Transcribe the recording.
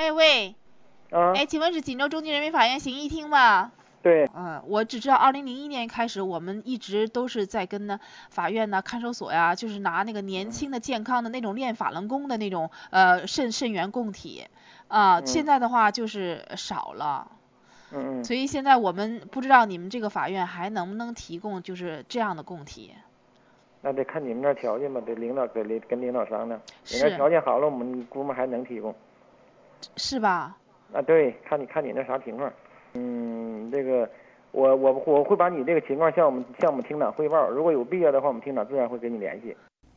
哎喂， 啊， 哎，请问是锦州中级人民法院刑一厅吗？ 对， 我只知道2001年开始，我们一直都是在跟呢法院呢、看守所呀，就是拿那个年轻的、健康的那种练法轮功的那种肾源供体，现在的话就是少了，所以现在我们不知道你们这个法院还能不能提供就是这样的供体。 那得看你们那条件吧，得领导跟领导商量。你那是。 条件好了，我们估摸还能提供。 是吧？ 啊，对，看你那啥情况。这个我会把你这个情况向我们厅长汇报，如果有必要的话，我们厅长自然会跟你联系。